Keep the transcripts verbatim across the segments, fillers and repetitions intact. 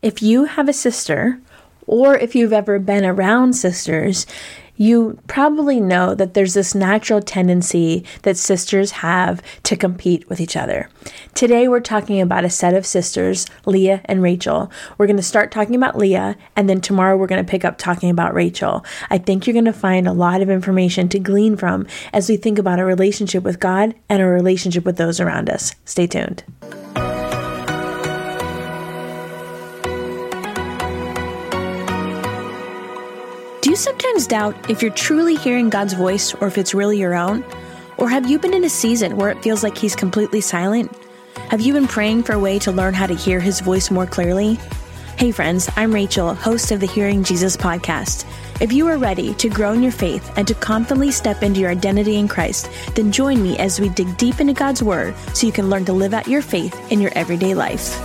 If you have a sister, or if you've ever been around sisters, you probably know that there's this natural tendency that sisters have to compete with each other. Today, we're talking about a set of sisters, Leah and Rachel. We're going to start talking about Leah, and then tomorrow we're going to pick up talking about Rachel. I think you're going to find a lot of information to glean from as we think about a relationship with God and a relationship with those around us. Stay tuned. Do you sometimes doubt if you're truly hearing God's voice or if it's really your own? Or have you been in a season where it feels like He's completely silent? Have you been praying for a way to learn how to hear His voice more clearly? Hey friends, I'm Rachel, host of the Hearing Jesus podcast. If you are ready to grow in your faith and to confidently step into your identity in Christ, then join me as we dig deep into God's Word so you can learn to live out your faith in your everyday life.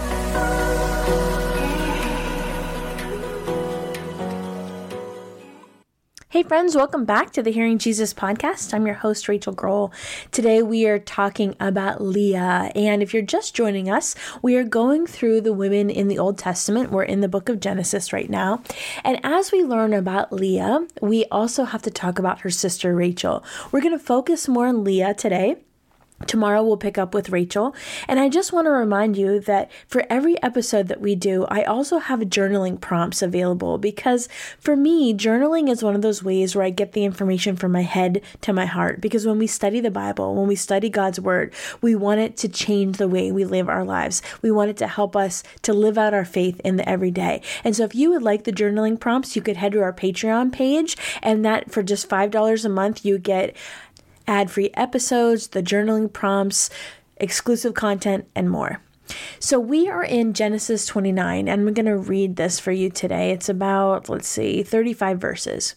Hey friends, welcome back to the Hearing Jesus podcast. I'm your host, Rachel Grohl. Today we are talking about Leah, and if you're just joining us, we are going through the women in the Old Testament. We're in the book of Genesis right now, and as we learn about Leah, we also have to talk about her sister Rachel. We're going to focus more on Leah today. Tomorrow we'll pick up with Rachel, and I just want to remind you that for every episode that we do, I also have journaling prompts available because for me, journaling is one of those ways where I get the information from my head to my heart, because when we study the Bible, when we study God's Word, we want it to change the way we live our lives. We want it to help us to live out our faith in the everyday. And so if you would like the journaling prompts, you could head to our Patreon page, and that for just five dollars a month, you get ad-free episodes, the journaling prompts, exclusive content, and more. So we are in Genesis twenty-nine, and I'm going to read this for you today. It's about, let's see, thirty-five verses.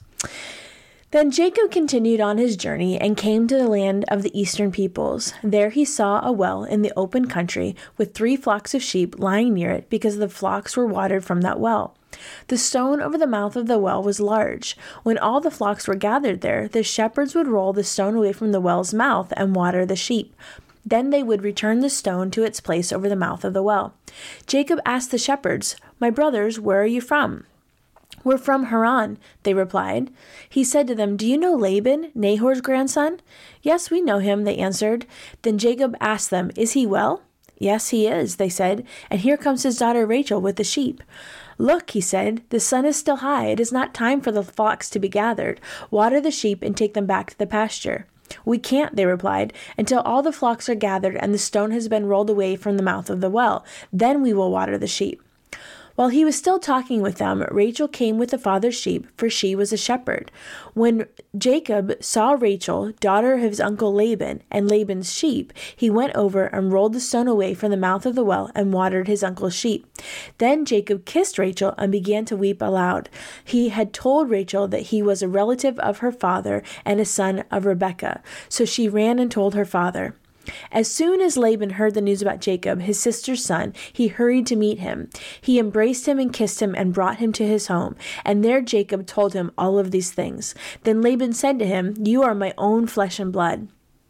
Then Jacob continued on his journey and came to the land of the eastern peoples. There he saw a well in the open country with three flocks of sheep lying near it because the flocks were watered from that well. The stone over the mouth of the well was large. When all the flocks were gathered there, the shepherds would roll the stone away from the well's mouth and water the sheep. Then they would return the stone to its place over the mouth of the well. Jacob asked the shepherds, "My brothers, where are you from?" "We're from Haran," they replied. He said to them, "Do you know Laban, Nahor's grandson?" "Yes, we know him," they answered. Then Jacob asked them, "Is he well?" "Yes, he is," they said, "and here comes his daughter Rachel with the sheep." "Look," he said, "the sun is still high. It is not time for the flocks to be gathered. Water the sheep and take them back to the pasture." "We can't," they replied, "until all the flocks are gathered and the stone has been rolled away from the mouth of the well. Then we will water the sheep." While he was still talking with them, Rachel came with the father's sheep, for she was a shepherd. When Jacob saw Rachel, daughter of his uncle Laban, and Laban's sheep, he went over and rolled the stone away from the mouth of the well and watered his uncle's sheep. Then Jacob kissed Rachel and began to weep aloud. He had told Rachel that he was a relative of her father and a son of Rebekah, so she ran and told her father. As soon as Laban heard the news about Jacob, his sister's son, he hurried to meet him. He embraced him and kissed him and brought him to his home. And there Jacob told him all of these things. Then Laban said to him, "You are my own flesh and blood."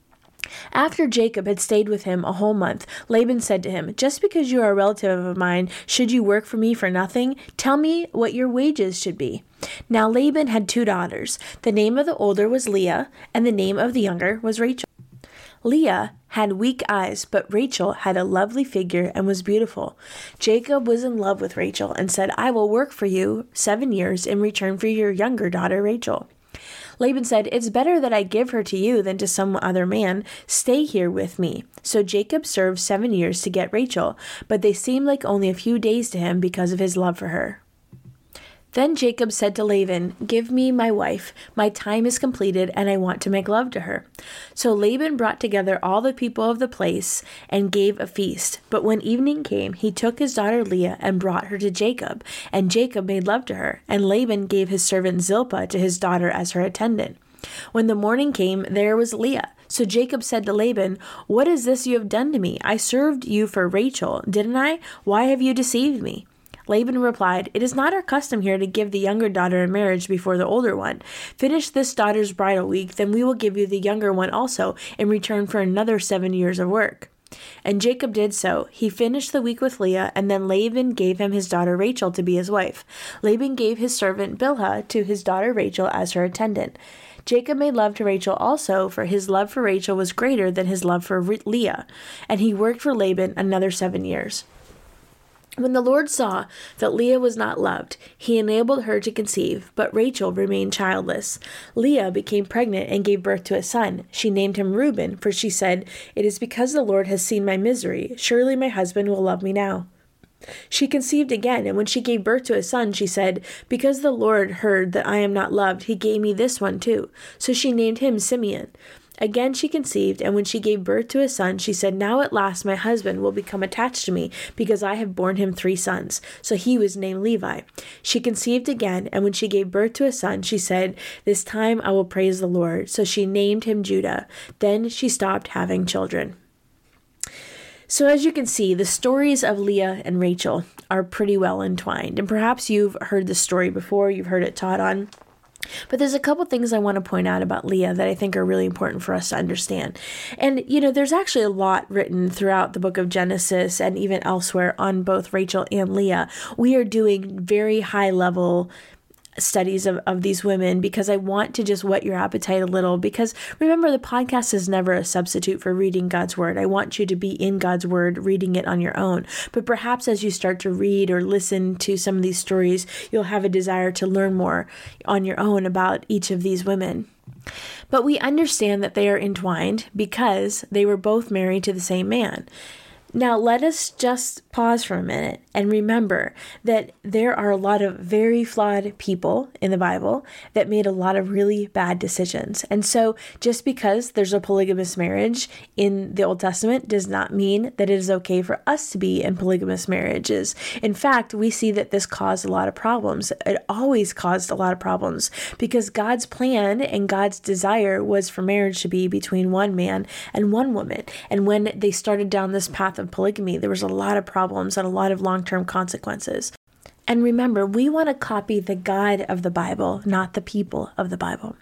After Jacob had stayed with him a whole month, Laban said to him, "Just because you are a relative of mine, should you work for me for nothing? Tell me what your wages should be." Now Laban had two daughters. The name of the older was Leah, and the name of the younger was Rachel. Leah had weak eyes, but Rachel had a lovely figure and was beautiful. Jacob was in love with Rachel and said, "I will work for you seven years in return for your younger daughter, Rachel." Laban said, "It's better that I give her to you than to some other man. Stay here with me." So Jacob served seven years to get Rachel, but they seemed like only a few days to him because of his love for her. Then Jacob said to Laban, "Give me my wife. My time is completed, and I want to make love to her." So Laban brought together all the people of the place and gave a feast. But when evening came, he took his daughter Leah and brought her to Jacob, and Jacob made love to her, and Laban gave his servant Zilpah to his daughter as her attendant. When the morning came, there was Leah. So Jacob said to Laban, "What is this you have done to me? I served you for Rachel, didn't I? Why have you deceived me?" Laban replied, "It is not our custom here to give the younger daughter in marriage before the older one. Finish this daughter's bridal week, then we will give you the younger one also in return for another seven years of work." And Jacob did so. He finished the week with Leah, and then Laban gave him his daughter Rachel to be his wife. Laban gave his servant Bilhah to his daughter Rachel as her attendant. Jacob made love to Rachel also, for his love for Rachel was greater than his love for Leah, and he worked for Laban another seven years. When the Lord saw that Leah was not loved, he enabled her to conceive, but Rachel remained childless. Leah became pregnant and gave birth to a son. She named him Reuben, for she said, "It is because the Lord has seen my misery. Surely my husband will love me now." She conceived again, and when she gave birth to a son, she said, "Because the Lord heard that I am not loved, he gave me this one too." So she named him Simeon. Again she conceived, and when she gave birth to a son, she said, "Now at last my husband will become attached to me, because I have borne him three sons." So he was named Levi. She conceived again, and when she gave birth to a son, she said, "This time I will praise the Lord." So she named him Judah. Then she stopped having children. So as you can see, the stories of Leah and Rachel are pretty well entwined. And perhaps you've heard the story before, you've heard it taught on. But there's a couple things I want to point out about Leah that I think are really important for us to understand. And, you know, there's actually a lot written throughout the book of Genesis and even elsewhere on both Rachel and Leah. We are doing very high level studies of, of these women because I want to just whet your appetite a little, because remember, the podcast is never a substitute for reading God's word. I want you to be in God's word, reading it on your own. But perhaps as you start to read or listen to some of these stories, you'll have a desire to learn more on your own about each of these women. But we understand that they are entwined because they were both married to the same man. Now, let us just pause for a minute and remember that there are a lot of very flawed people in the Bible that made a lot of really bad decisions. And so just because there's a polygamous marriage in the Old Testament does not mean that it is okay for us to be in polygamous marriages. In fact, we see that this caused a lot of problems. It always caused a lot of problems because God's plan and God's desire was for marriage to be between one man and one woman. And when they started down this path of polygamy, there was a lot of problems and a lot of long-term consequences. And remember, we want to copy the God of the Bible, not the people of the Bible.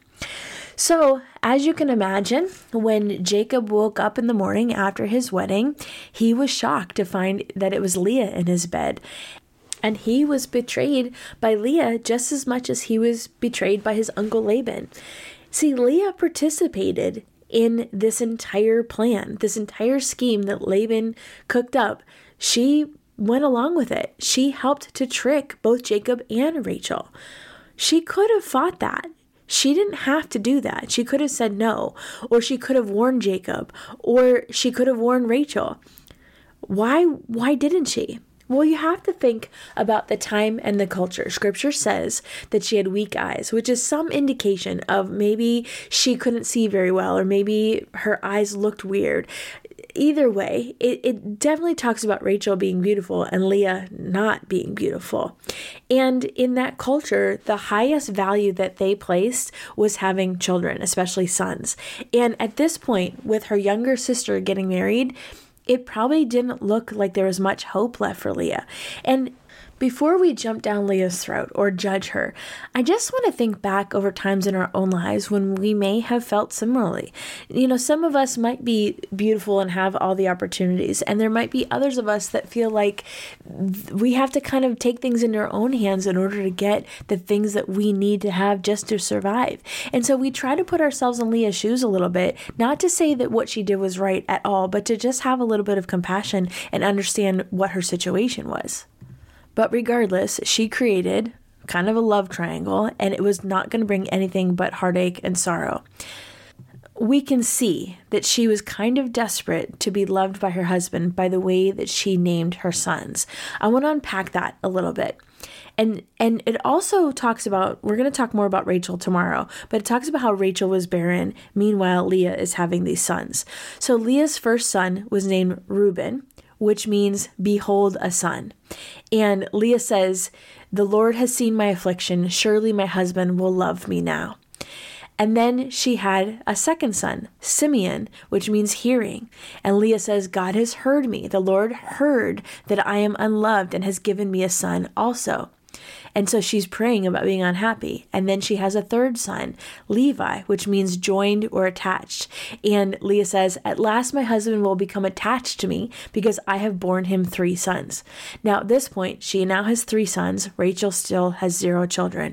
So, as you can imagine, when Jacob woke up in the morning after his wedding, he was shocked to find that it was Leah in his bed. And he was betrayed by Leah just as much as he was betrayed by his uncle Laban. See, Leah participated in this entire plan, this entire scheme that Laban cooked up. She went along with it. She helped to trick both Jacob and Rachel. She could have fought that. She didn't have to do that. She could have said no, or she could have warned Jacob, or she could have warned Rachel. Why, why didn't she? Well, you have to think about the time and the culture. Scripture says that she had weak eyes, which is some indication of maybe she couldn't see very well, or maybe her eyes looked weird. Either way, it, it definitely talks about Rachel being beautiful and Leah not being beautiful. And in that culture, the highest value that they placed was having children, especially sons. And at this point, with her younger sister getting married, it probably didn't look like there was much hope left for Leah. And before we jump down Leah's throat or judge her, I just want to think back over times in our own lives when we may have felt similarly. You know, some of us might be beautiful and have all the opportunities, and there might be others of us that feel like we have to kind of take things into our own hands in order to get the things that we need to have just to survive. And so we try to put ourselves in Leah's shoes a little bit, not to say that what she did was right at all, but to just have a little bit of compassion and understand what her situation was. But regardless, she created kind of a love triangle, and it was not going to bring anything but heartache and sorrow. We can see that she was kind of desperate to be loved by her husband by the way that she named her sons. I want to unpack that a little bit. And and it also talks about, we're going to talk more about Rachel tomorrow, but it talks about how Rachel was barren. Meanwhile, Leah is having these sons. So Leah's first son was named Reuben, which means, behold, a son. And Leah says, the Lord has seen my affliction. Surely my husband will love me now. And then she had a second son, Simeon, which means hearing. And Leah says, God has heard me. The Lord heard that I am unloved and has given me a son also. And so she's praying about being unhappy. And then she has a third son, Levi, which means joined or attached. And Leah says, "At last my husband will become attached to me because I have borne him three sons." Now at this point, she now has three sons. Rachel still has zero children.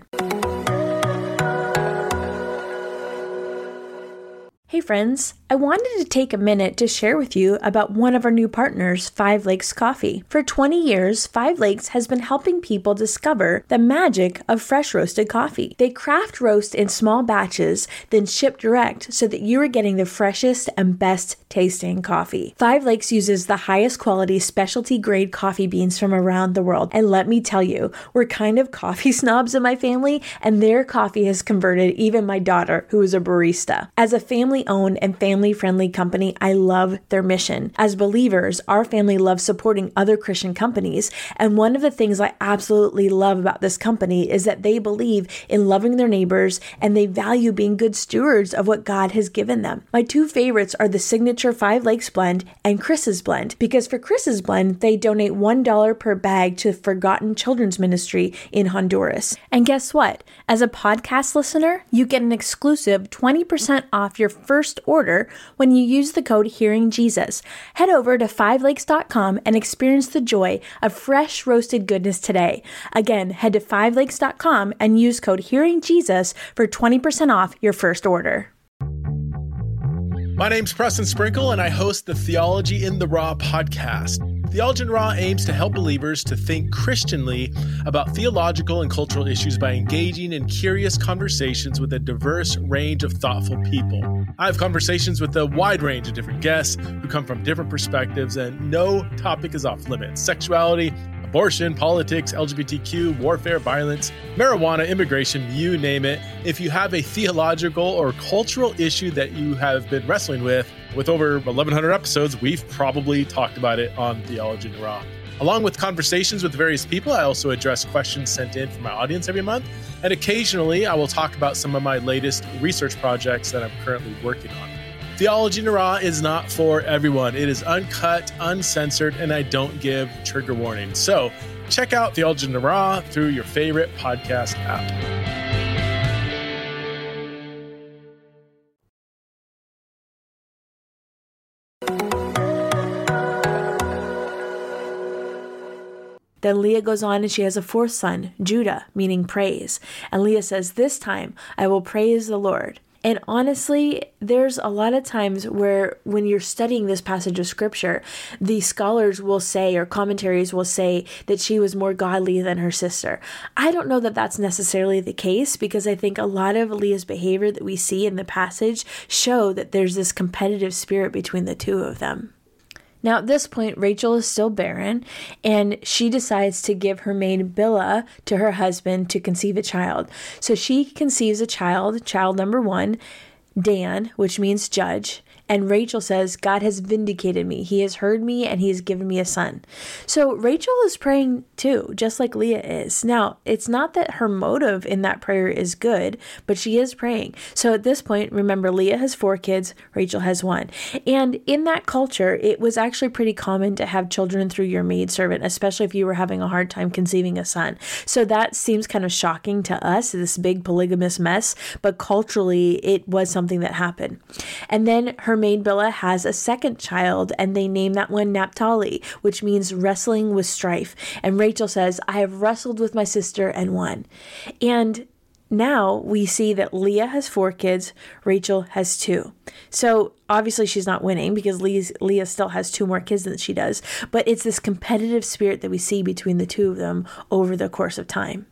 Hey friends, I wanted to take a minute to share with you about one of our new partners, Five Lakes Coffee. For twenty years, Five Lakes has been helping people discover the magic of fresh roasted coffee. They craft roast in small batches, then ship direct so that you are getting the freshest and best tasting coffee. Five Lakes uses the highest quality specialty grade coffee beans from around the world. And let me tell you, we're kind of coffee snobs in my family, and their coffee has converted even my daughter, who is a barista. As a family owned and family-friendly company, I love their mission. As believers, our family loves supporting other Christian companies, and one of the things I absolutely love about this company is that they believe in loving their neighbors and they value being good stewards of what God has given them. My two favorites are the signature Five Lakes blend and Chris's blend, because for Chris's blend, they donate one dollar per bag to Forgotten Children's Ministry in Honduras. And guess what? As a podcast listener, you get an exclusive twenty percent off your first order when you use the code HearingJesus. Head over to five lakes dot com and experience the joy of fresh roasted goodness today. Again, head to five lakes dot com and use code HearingJesus for twenty percent off your first order. My name's Preston Sprinkle, and I host the Theology in the Raw podcast. Theology in the Raw aims to help believers to think Christianly about theological and cultural issues by engaging in curious conversations with a diverse range of thoughtful people. I have conversations with a wide range of different guests who come from different perspectives, and no topic is off limits. Sexuality, abortion, politics, L G B T Q, warfare, violence, marijuana, immigration, you name it. If you have a theological or cultural issue that you have been wrestling with, with over eleven hundred episodes, we've probably talked about it on Theology in the Raw. Along with conversations with various people, I also address questions sent in from my audience every month. And occasionally, I will talk about some of my latest research projects that I'm currently working on. Theology in the Raw is not for everyone. It is uncut, uncensored, and I don't give trigger warnings. So check out Theology in the Raw through your favorite podcast app. Then Leah goes on and she has a fourth son, Judah, meaning praise. And Leah says, "This time I will praise the Lord." And honestly, there's a lot of times where when you're studying this passage of scripture, the scholars will say, or commentaries will say, that she was more godly than her sister. I don't know that that's necessarily the case, because I think a lot of Leah's behavior that we see in the passage show that there's this competitive spirit between the two of them. Now, at this point, Rachel is still barren, and she decides to give her maid Bilhah to her husband to conceive a child. So she conceives a child, child number one, Dan, which means judge. And Rachel says, "God has vindicated me. He has heard me and he has given me a son." So Rachel is praying too, just like Leah is. Now, it's not that her motive in that prayer is good, but she is praying. So at this point, remember, Leah has four kids, Rachel has one. And in that culture, it was actually pretty common to have children through your maidservant, especially if you were having a hard time conceiving a son. So that seems kind of shocking to us, this big polygamous mess, but culturally, it was something that happened. And then her maid Bilhah has a second child, and they name that one Naphtali, which means wrestling with strife. And Rachel says, "I have wrestled with my sister and won." And now we see that Leah has four kids, Rachel has two. So obviously she's not winning, because Leah's, Leah still has two more kids than she does. But it's this competitive spirit that we see between the two of them over the course of time.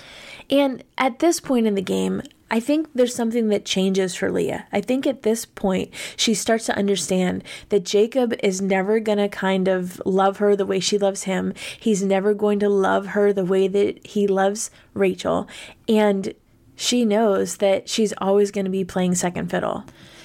And at this point in the game, I think there's something that changes for Leah. I think at this point, she starts to understand that Jacob is never going to kind of love her the way she loves him. He's never going to love her the way that he loves Rachel. And she knows that she's always going to be playing second fiddle.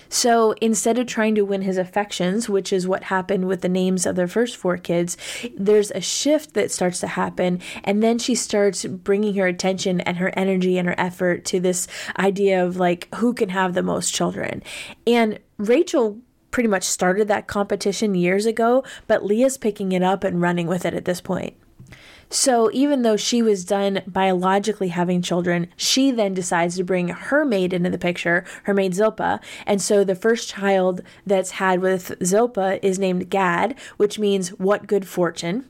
So instead of trying to win his affections, which is what happened with the names of their first four kids, there's a shift that starts to happen. And then she starts bringing her attention and her energy and her effort to this idea of like, who can have the most children? And Rachel pretty much started that competition years ago, but Leah's picking it up and running with it at this point. So even though she was done biologically having children, she then decides to bring her maid into the picture, her maid Zilpah. And so the first child that's had with Zilpah is named Gad, which means what good fortune.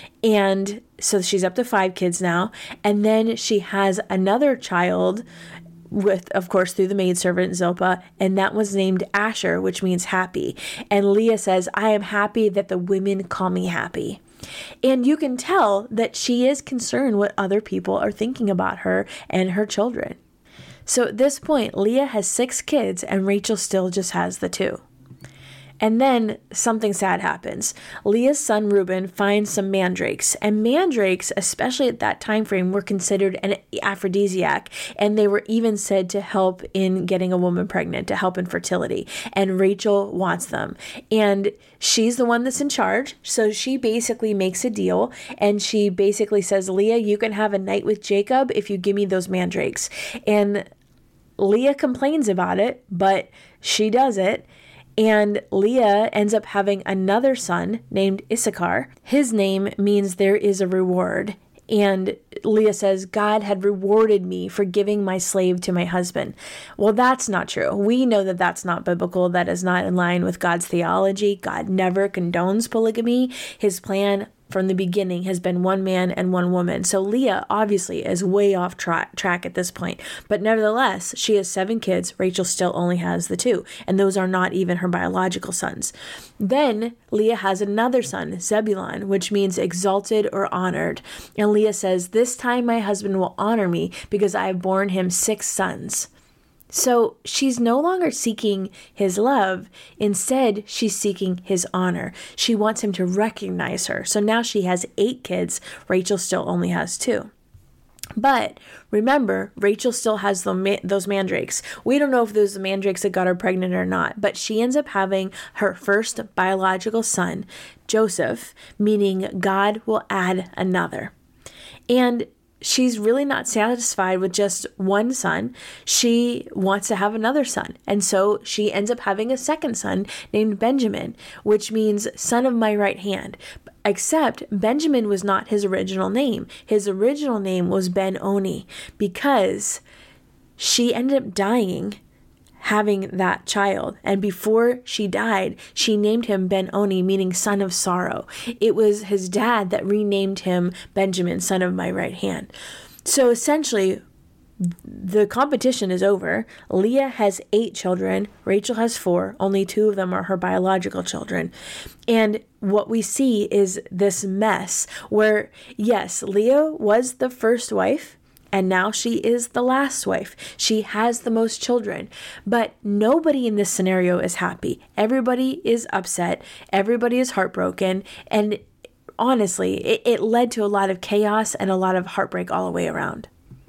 And so she's up to five kids now. And then she has another child with, of course, through the maidservant Zilpah, and that was named Asher, which means happy. And Leah says, I am happy that the women call me happy. And you can tell that she is concerned what other people are thinking about her and her children. So at this point, Leah has six kids and Rachel still just has the two. And then something sad happens. Leah's son Reuben finds some mandrakes, and mandrakes, especially at that time frame, were considered an aphrodisiac, and they were even said to help in getting a woman pregnant, to help in fertility. And Rachel wants them, and she's the one that's in charge. So she basically makes a deal, and she basically says, Leah, you can have a night with Jacob if you give me those mandrakes. And Leah complains about it, but she does it. And Leah ends up having another son named Issachar. His name means there is a reward. And Leah says, God had rewarded me for giving my slave to my husband. Well, that's not true. We know that that's not biblical. That is not in line with God's theology. God never condones polygamy. His plan from the beginning has been one man and one woman. So Leah obviously is way off tra- track at this point. But nevertheless, she has seven kids. Rachel still only has the two. And those are not even her biological sons. Then Leah has another son, Zebulun, which means exalted or honored. And Leah says, this time my husband will honor me because I have borne him six sons. So she's no longer seeking his love. Instead, she's seeking his honor. She wants him to recognize her. So now she has eight kids. Rachel still only has two. But remember, Rachel still has the, those mandrakes. We don't know if those are the mandrakes that got her pregnant or not, but she ends up having her first biological son, Joseph, meaning God will add another. And she's really not satisfied with just one son. She wants to have another son. And so she ends up having a second son named Benjamin, which means son of my right hand. Except Benjamin was not his original name. His original name was Ben-Oni because she ended up dying having that child. And before she died, she named him Ben-Oni, meaning son of sorrow. It was his dad that renamed him Benjamin, son of my right hand. So essentially, the competition is over. Leah has eight children. Rachel has four. Only two of them are her biological children. And what we see is this mess where, yes, Leah was the first wife, and now she is the last wife. She has the most children. But nobody in this scenario is happy. Everybody is upset. Everybody is heartbroken. And honestly, it, it led to a lot of chaos and a lot of heartbreak all the way around.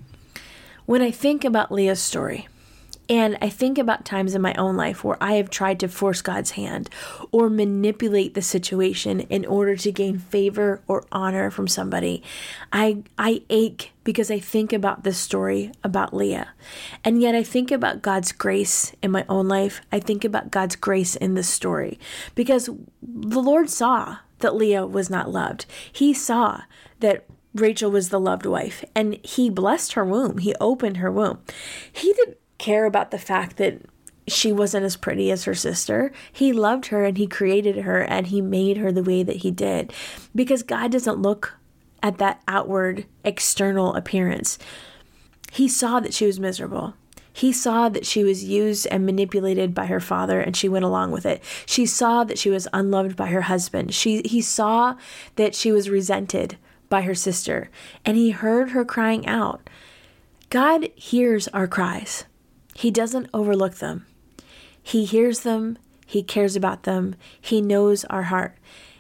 When I think about Leah's story, and I think about times in my own life where I have tried to force God's hand or manipulate the situation in order to gain favor or honor from somebody, I I ache because I think about this story about Leah. And yet I think about God's grace in my own life. I think about God's grace in this story because the Lord saw that Leah was not loved. He saw that Rachel was the loved wife, and he blessed her womb. He opened her womb. He didn't care about the fact that she wasn't as pretty as her sister. He loved her and he created her and he made her the way that he did, because God doesn't look at that outward external appearance. He saw that she was miserable. He saw that she was used and manipulated by her father, and she went along with it. She saw that she was unloved by her husband. She he saw that she was resented by her sister, and he heard her crying out. God hears our cries. He doesn't overlook them. He hears them. He cares about them. He knows our heart,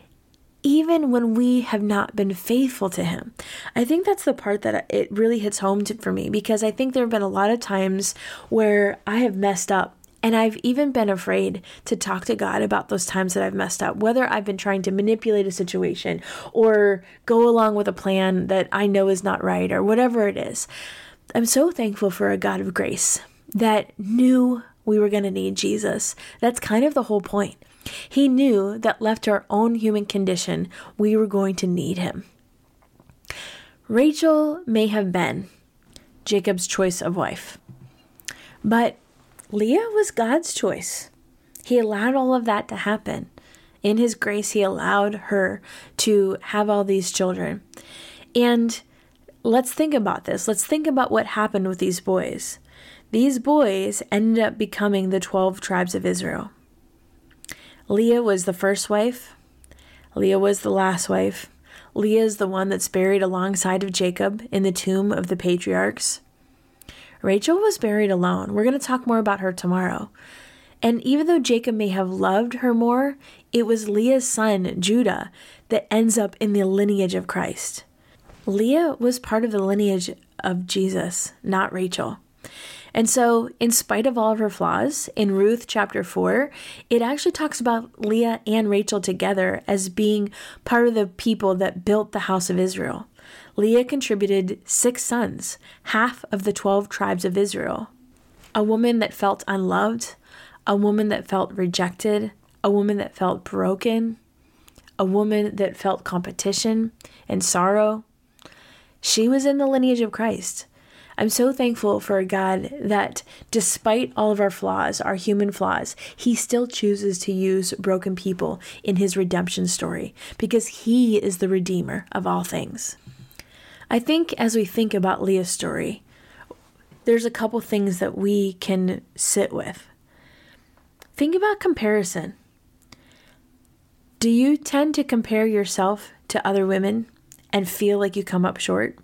even when we have not been faithful to him. I think that's the part that it really hits home to, for me, because I think there have been a lot of times where I have messed up. And I've even been afraid to talk to God about those times that I've messed up, whether I've been trying to manipulate a situation or go along with a plan that I know is not right or whatever it is. I'm so thankful for a God of grace that knew we were going to need Jesus. That's kind of the whole point. He knew that left to our own human condition, we were going to need him. Rachel may have been Jacob's choice of wife, but Leah was God's choice. He allowed all of that to happen. In his grace, he allowed her to have all these children. And let's think about this. Let's think about what happened with these boys. These boys ended up becoming the twelve tribes of Israel. Leah was the first wife. Leah was the last wife. Leah is the one that's buried alongside of Jacob in the tomb of the patriarchs. Rachel was buried alone. We're going to talk more about her tomorrow. And even though Jacob may have loved her more, it was Leah's son, Judah, that ends up in the lineage of Christ. Leah was part of the lineage of Jesus, not Rachel. And so, in spite of all of her flaws, in Ruth chapter four, it actually talks about Leah and Rachel together as being part of the people that built the house of Israel. Leah contributed six sons, half of the twelve tribes of Israel. A woman that felt unloved, a woman that felt rejected, a woman that felt broken, a woman that felt competition and sorrow. She was in the lineage of Christ. I'm so thankful for a God that despite all of our flaws, our human flaws, he still chooses to use broken people in his redemption story because he is the redeemer of all things. I think as we think about Leah's story, there's a couple things that we can sit with. Think about comparison. Do you tend to compare yourself to other women and feel like you come up short?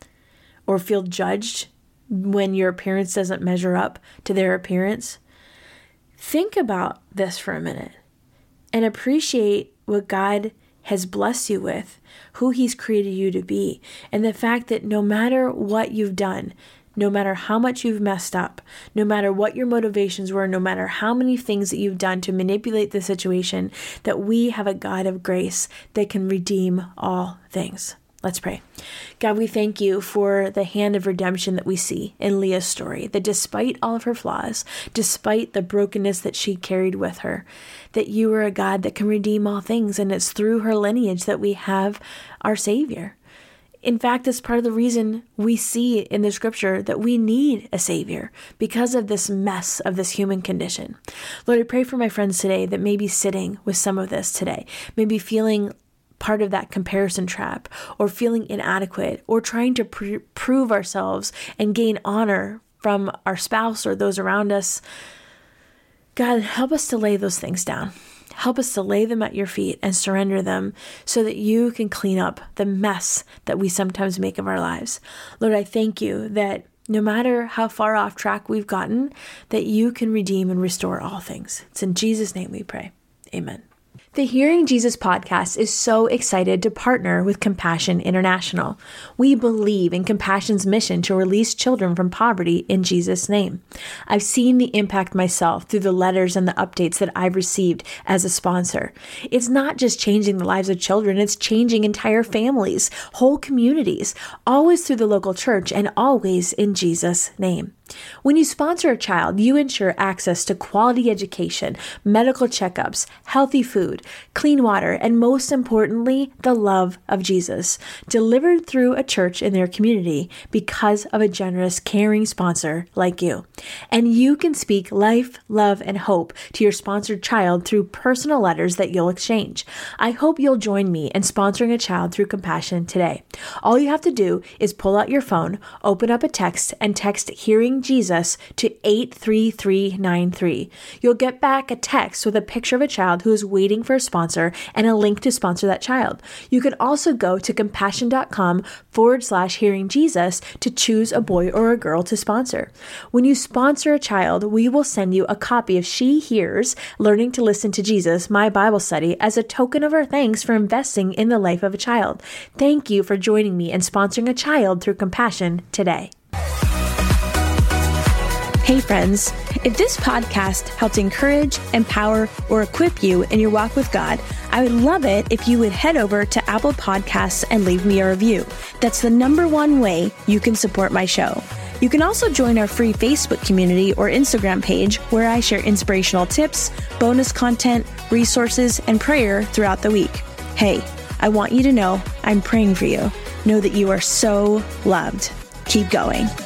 Or feel judged when your appearance doesn't measure up to their appearance? Think about this for a minute and appreciate what God has blessed you with, who he's created you to be, and the fact that no matter what you've done, no matter how much you've messed up, no matter what your motivations were, no matter how many things that you've done to manipulate the situation, that we have a God of grace that can redeem all things. Let's pray. God, we thank you for the hand of redemption that we see in Leah's story, that despite all of her flaws, despite the brokenness that she carried with her, that you are a God that can redeem all things, and it's through her lineage that we have our Savior. In fact, it's part of the reason we see in the scripture that we need a Savior because of this mess of this human condition. Lord, I pray for my friends today that may be sitting with some of this today, maybe feeling part of that comparison trap, or feeling inadequate, or trying to pr- prove ourselves and gain honor from our spouse or those around us. God, help us to lay those things down. Help us to lay them at your feet and surrender them so that you can clean up the mess that we sometimes make of our lives. Lord, I thank you that no matter how far off track we've gotten, that you can redeem and restore all things. It's in Jesus' name we pray. Amen. The Hearing Jesus podcast is so excited to partner with Compassion International. We believe in Compassion's mission to release children from poverty in Jesus' name. I've seen the impact myself through the letters and the updates that I've received as a sponsor. It's not just changing the lives of children, it's changing entire families, whole communities, always through the local church and always in Jesus' name. When you sponsor a child, you ensure access to quality education, medical checkups, healthy food, clean water, and most importantly, the love of Jesus, delivered through a church in their community because of a generous, caring sponsor like you. And you can speak life, love, and hope to your sponsored child through personal letters that you'll exchange. I hope you'll join me in sponsoring a child through Compassion today. All you have to do is pull out your phone, open up a text, and text Hearing Jesus to eight three three nine three. You'll get back a text with a picture of a child who is waiting for a sponsor and a link to sponsor that child. You can also go to compassion.com forward slash hearing Jesus to choose a boy or a girl to sponsor. When you sponsor a child, we will send you a copy of She Hears, Learning to Listen to Jesus, my Bible study, as a token of our thanks for investing in the life of a child. Thank you for joining me and sponsoring a child through Compassion today. Hey friends, if this podcast helped encourage, empower, or equip you in your walk with God, I would love it if you would head over to Apple Podcasts and leave me a review. That's the number one way you can support my show. You can also join our free Facebook community or Instagram page where I share inspirational tips, bonus content, resources, and prayer throughout the week. Hey, I want you to know I'm praying for you. know that you are so loved. Keep going.